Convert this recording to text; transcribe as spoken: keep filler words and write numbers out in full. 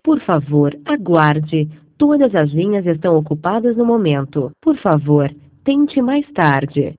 Por favor, aguarde. Todas as linhas estão ocupadas no momento. Por favor, tente mais tarde.